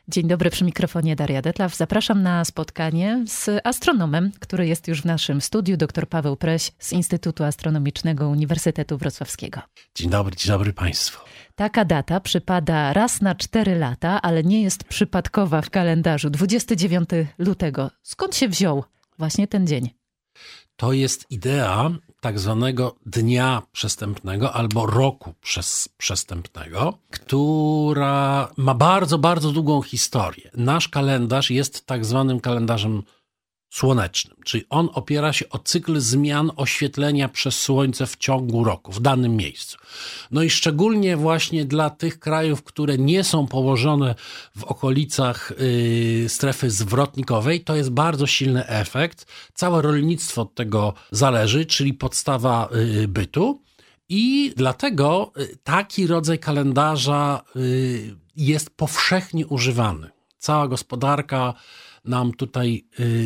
Dzień dobry, przy mikrofonie Daria Detlaw. Zapraszam na spotkanie z astronomem, który jest już w naszym studiu, dr Paweł Preś z Instytutu Astronomicznego Uniwersytetu Wrocławskiego. Dzień dobry Państwu. Taka data przypada raz na 4 lata, ale nie jest przypadkowa w kalendarzu. 29 lutego. Skąd się wziął właśnie ten dzień? To jest idea tak zwanego dnia przestępnego albo roku przestępnego, która ma bardzo, bardzo długą historię. Nasz kalendarz jest tak zwanym kalendarzem słonecznym, czyli on opiera się o cykl zmian oświetlenia przez Słońce w ciągu roku, w danym miejscu. No i szczególnie właśnie dla tych krajów, które nie są położone w okolicach strefy zwrotnikowej, to jest bardzo silny efekt. Całe rolnictwo od tego zależy, czyli podstawa bytu. I dlatego taki rodzaj kalendarza jest powszechnie używany. Cała gospodarka nam tutaj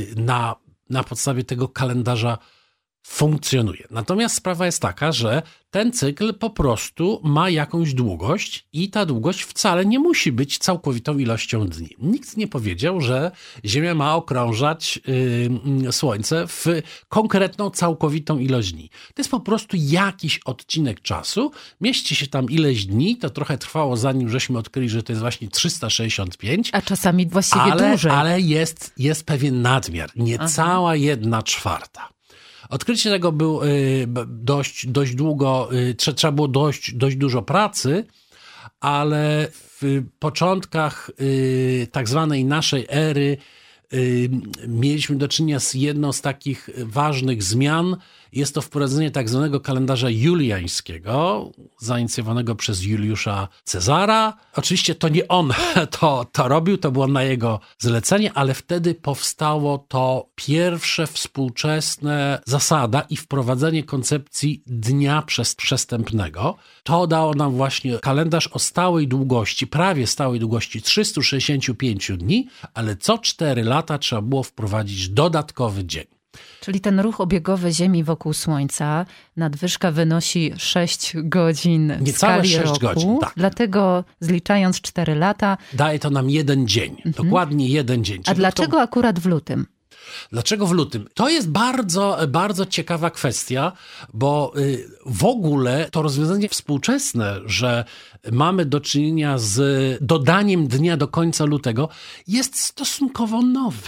na podstawie tego kalendarza funkcjonuje. Natomiast sprawa jest taka, że ten cykl po prostu ma jakąś długość i ta długość wcale nie musi być całkowitą ilością dni. Nikt nie powiedział, że Ziemia ma okrążać Słońce w konkretną, całkowitą ilość dni. To jest po prostu jakiś odcinek czasu, mieści się tam ileś dni, to trochę trwało zanim żeśmy odkryli, że to jest właśnie 365. A czasami właściwie dłużej. Ale jest pewien nadmiar, niecała 1/4. Odkrycie tego było dość długo, trzeba było dość dużo pracy, ale w początkach tak zwanej naszej ery mieliśmy do czynienia z jedną z takich ważnych zmian. Jest to wprowadzenie tak zwanego kalendarza juliańskiego, zainicjowanego przez Juliusza Cezara. Oczywiście to nie on to robił, to było na jego zlecenie, ale wtedy powstało to pierwsze współczesne zasada i wprowadzenie koncepcji dnia przestępnego. To dało nam właśnie kalendarz o stałej długości, prawie stałej długości 365 dni, ale co 4 lata trzeba było wprowadzić dodatkowy dzień. Czyli ten ruch obiegowy Ziemi wokół Słońca, nadwyżka wynosi 6 godzin w skali 6 roku. godzin, tak. Dlatego zliczając 4 lata... Daje to nam 1 dzień, dokładnie 1 dzień. A dlaczego akurat w lutym? Dlaczego w lutym? To jest bardzo, bardzo ciekawa kwestia, bo w ogóle to rozwiązanie współczesne, że mamy do czynienia z dodaniem dnia do końca lutego, jest stosunkowo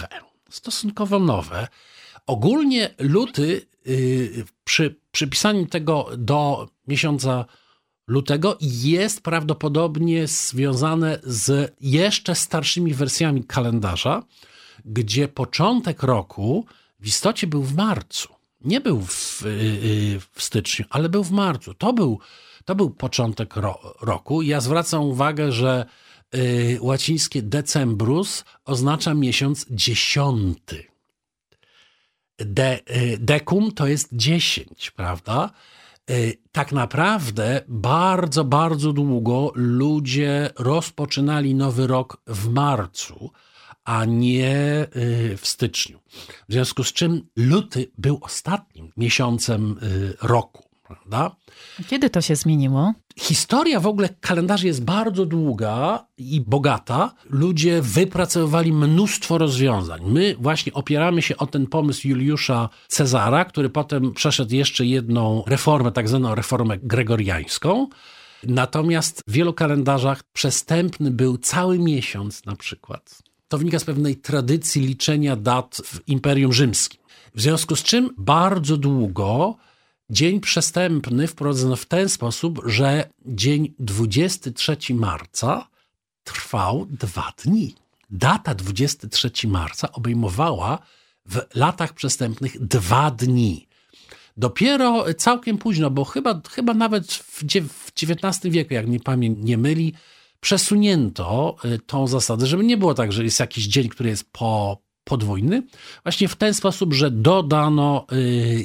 nowe. Ogólnie luty przy przypisaniu tego do miesiąca lutego jest prawdopodobnie związane z jeszcze starszymi wersjami kalendarza, gdzie początek roku w istocie był w marcu. Nie był w styczniu, ale był w marcu. To był początek roku. Ja zwracam uwagę, że łacińskie decembrus oznacza miesiąc 10. Decum to jest 10, prawda? Tak naprawdę bardzo, bardzo długo ludzie rozpoczynali nowy rok w marcu, a nie w styczniu. W związku z czym luty był ostatnim miesiącem roku, prawda? Kiedy to się zmieniło? Historia w ogóle kalendarzy jest bardzo długa i bogata. Ludzie wypracowywali mnóstwo rozwiązań. My właśnie opieramy się o ten pomysł Juliusza Cezara, który potem przeszedł jeszcze jedną reformę, tak zwaną reformę gregoriańską. Natomiast w wielu kalendarzach przestępny był cały miesiąc na przykład. To wynika z pewnej tradycji liczenia dat w Imperium Rzymskim. W związku z czym bardzo długo dzień przestępny wprowadzono w ten sposób, że dzień 23 marca trwał 2 dni. Data 23 marca obejmowała w latach przestępnych 2 dni. Dopiero całkiem późno, bo chyba nawet w XIX wieku, jak mnie pamięć nie myli, przesunięto tą zasadę, żeby nie było tak, że jest jakiś dzień, który jest podwójny, właśnie w ten sposób, że dodano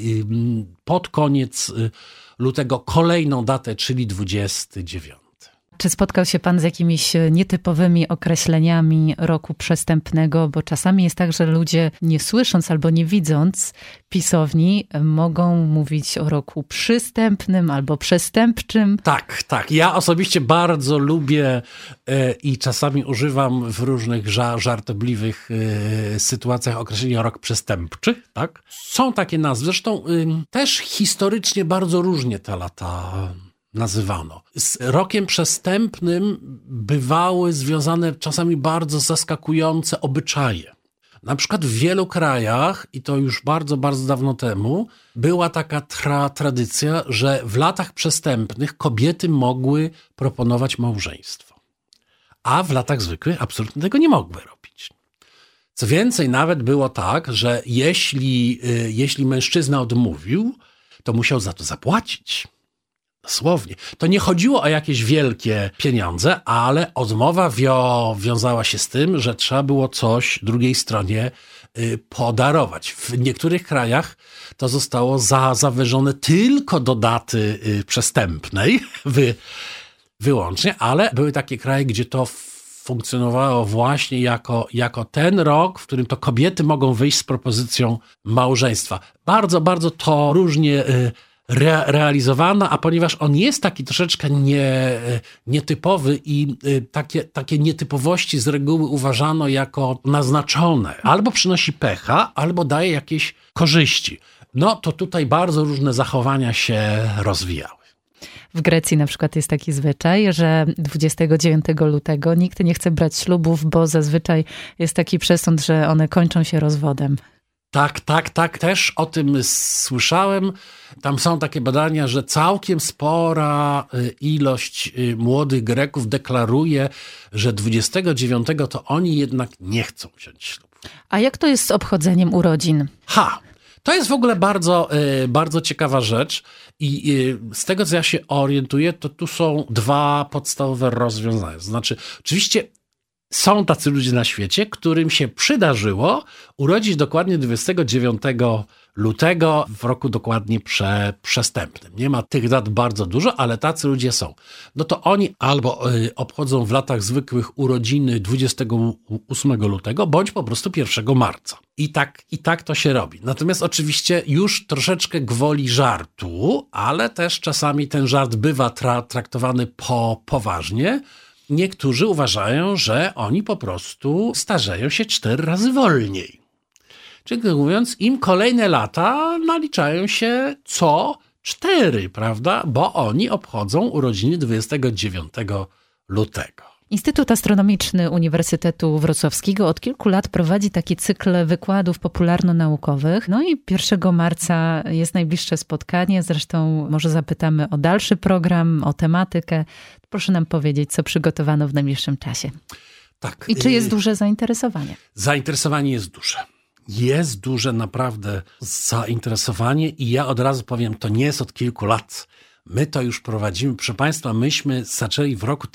pod koniec lutego kolejną datę, czyli 29. Czy spotkał się pan z jakimiś nietypowymi określeniami roku przestępnego? Bo czasami jest tak, że ludzie nie słysząc albo nie widząc pisowni mogą mówić o roku przystępnym albo przestępczym. Tak. Ja osobiście bardzo lubię i czasami używam w różnych żartobliwych sytuacjach określenia rok przestępczy. Tak? Są takie nazwy. Zresztą też historycznie bardzo różnie te lata nazywano. Z rokiem przestępnym bywały związane czasami bardzo zaskakujące obyczaje. Na przykład w wielu krajach, i to już bardzo, bardzo dawno temu, była taka tradycja, że w latach przestępnych kobiety mogły proponować małżeństwo. A w latach zwykłych absolutnie tego nie mogły robić. Co więcej, nawet było tak, że jeśli mężczyzna odmówił, to musiał za to zapłacić. Dosłownie. To nie chodziło o jakieś wielkie pieniądze, ale odmowa wiązała się z tym, że trzeba było coś drugiej stronie podarować. W niektórych krajach to zostało zawyżone tylko do daty przestępnej wyłącznie, ale były takie kraje, gdzie to funkcjonowało właśnie jako ten rok, w którym to kobiety mogą wyjść z propozycją małżeństwa. Bardzo, bardzo to różnie realizowano, a ponieważ on jest taki troszeczkę nietypowy i takie nietypowości z reguły uważano jako naznaczone. Albo przynosi pecha, albo daje jakieś korzyści. No to tutaj bardzo różne zachowania się rozwijały. W Grecji na przykład jest taki zwyczaj, że 29 lutego nikt nie chce brać ślubów, bo zazwyczaj jest taki przesąd, że one kończą się rozwodem. Tak. Też o tym słyszałem. Tam są takie badania, że całkiem spora ilość młodych Greków deklaruje, że 29 to oni jednak nie chcą wziąć ślubu. A jak to jest z obchodzeniem urodzin? To jest w ogóle bardzo, bardzo ciekawa rzecz i z tego, co ja się orientuję, to tu są dwa podstawowe rozwiązania. Znaczy, oczywiście są tacy ludzie na świecie, którym się przydarzyło urodzić dokładnie 29 lutego w roku dokładnie przestępnym. Nie ma tych dat bardzo dużo, ale tacy ludzie są. No to oni albo obchodzą w latach zwykłych urodziny 28 lutego, bądź po prostu 1 marca. I tak to się robi. Natomiast oczywiście już troszeczkę gwoli żartu, ale też czasami ten żart bywa traktowany poważnie. Niektórzy uważają, że oni po prostu starzeją się 4 razy wolniej. Czyli mówiąc, im kolejne lata naliczają się co 4, prawda? Bo oni obchodzą urodziny 29 lutego. Instytut Astronomiczny Uniwersytetu Wrocławskiego od kilku lat prowadzi taki cykl wykładów popularno-naukowych. No i 1 marca jest najbliższe spotkanie. Zresztą może zapytamy o dalszy program, o tematykę. Proszę nam powiedzieć, co przygotowano w najbliższym czasie. Tak. I czy jest duże zainteresowanie? Zainteresowanie jest duże. Jest duże naprawdę zainteresowanie i ja od razu powiem, to nie jest od kilku lat. My to już prowadzimy. Proszę Państwa, myśmy zaczęli w roku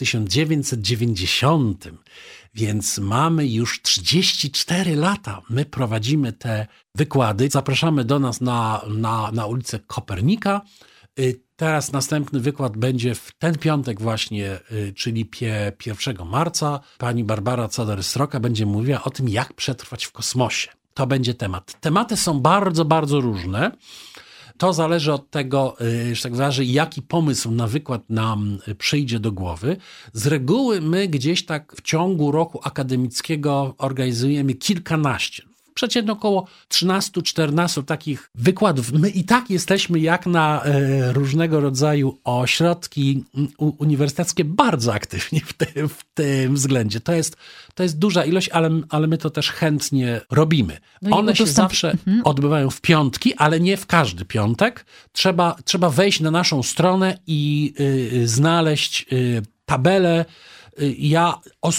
1990, więc mamy już 34 lata. My prowadzimy te wykłady. Zapraszamy do nas na ulicę Kopernika. Teraz następny wykład będzie w ten piątek właśnie, czyli 1 marca. Pani Barbara Coder-Sroka będzie mówiła o tym, jak przetrwać w kosmosie. To będzie temat. Tematy są bardzo, bardzo różne. To zależy od tego, że tak wyrażę, jaki pomysł na wykład nam przyjdzie do głowy. Z reguły my gdzieś tak w ciągu roku akademickiego organizujemy kilkanaście, przeciętnie około 13-14 takich wykładów. My i tak jesteśmy jak na różnego rodzaju ośrodki uniwersyteckie bardzo aktywni w tym względzie. To jest duża ilość, ale my to też chętnie robimy. No one się zawsze odbywają w piątki, ale nie w każdy piątek. Trzeba wejść na naszą stronę i znaleźć tabelę. Ja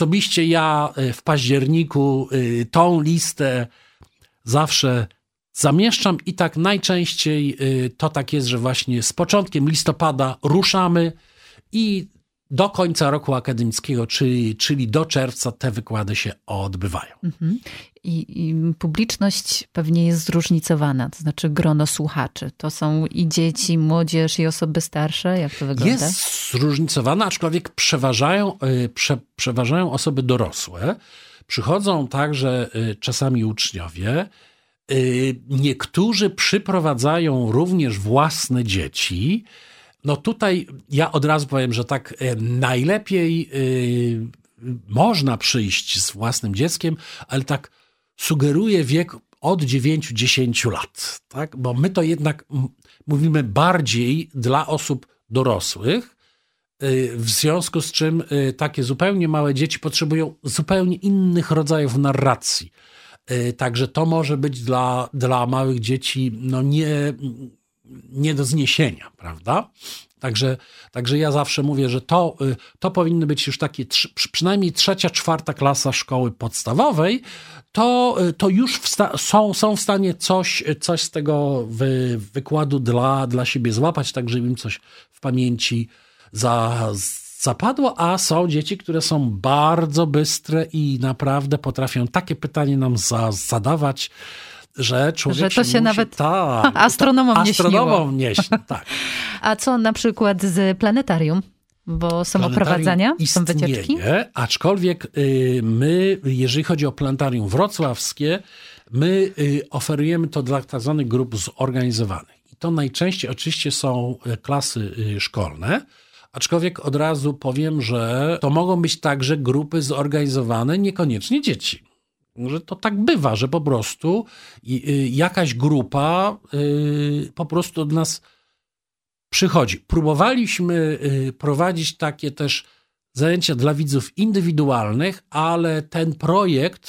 w październiku tą listę zawsze zamieszczam i tak najczęściej to tak jest, że właśnie z początkiem listopada ruszamy i do końca roku akademickiego, czyli do czerwca te wykłady się odbywają. I publiczność pewnie jest zróżnicowana, to znaczy grono słuchaczy. To są i dzieci, młodzież, i osoby starsze. Jak to wygląda? Jest zróżnicowana, aczkolwiek przeważają osoby dorosłe. Przychodzą także czasami uczniowie. Niektórzy przyprowadzają również własne dzieci. No tutaj ja od razu powiem, że tak najlepiej można przyjść z własnym dzieckiem, ale tak sugeruję wiek od 9-10 lat, tak? Bo my to jednak mówimy bardziej dla osób dorosłych, w związku z czym takie zupełnie małe dzieci potrzebują zupełnie innych rodzajów narracji. Także to może być dla małych dzieci no nie do zniesienia, prawda? Także ja zawsze mówię, że to powinny być już takie przynajmniej 3-4 klasa szkoły podstawowej, to już są w stanie coś z tego wykładu dla siebie złapać, tak żeby im coś w pamięci zapadło, a są dzieci, które są bardzo bystre i naprawdę potrafią takie pytanie nam zadawać, że człowiek że to się nawet astronomom nie śniło. Tak. A co na przykład z planetarium? Bo są oprowadzania, są wycieczki? Aczkolwiek my, jeżeli chodzi o planetarium wrocławskie, my oferujemy to dla tak zwanych grup zorganizowanych. I to najczęściej oczywiście są klasy szkolne, aczkolwiek od razu powiem, że to mogą być także grupy zorganizowane, niekoniecznie dzieci. Że to tak bywa, że po prostu jakaś grupa po prostu od nas przychodzi. Próbowaliśmy prowadzić takie też zajęcia dla widzów indywidualnych, ale ten projekt,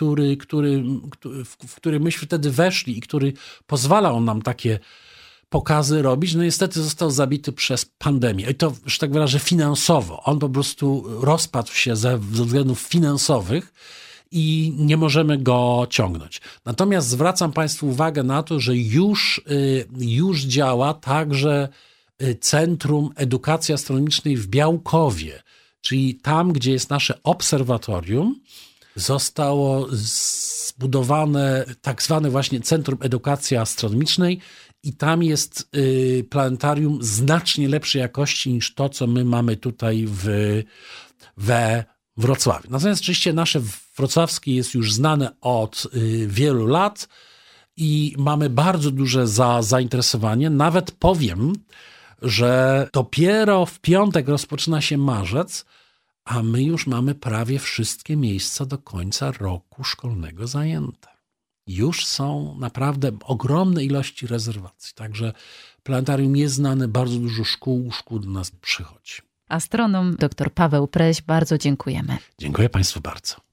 w który myśmy wtedy weszli i który pozwalał nam takie pokazy robić, no niestety został zabity przez pandemię. I to, że tak wyrażę, finansowo. On po prostu rozpadł się ze względów finansowych i nie możemy go ciągnąć. Natomiast zwracam Państwu uwagę na to, że już działa także Centrum Edukacji Astronomicznej w Białkowie, czyli tam, gdzie jest nasze obserwatorium, zostało zbudowane tak zwane właśnie Centrum Edukacji Astronomicznej i tam jest planetarium znacznie lepszej jakości niż to, co my mamy tutaj we Wrocławiu. Natomiast oczywiście nasze wrocławskie jest już znane od wielu lat i mamy bardzo duże zainteresowanie. Nawet powiem, że dopiero w piątek rozpoczyna się marzec, a my już mamy prawie wszystkie miejsca do końca roku szkolnego zajęte. Już są naprawdę ogromne ilości rezerwacji. Także planetarium jest znane, bardzo dużo szkół do nas przychodzi. Astronom dr Paweł Preś, bardzo dziękujemy. Dziękuję Państwu bardzo.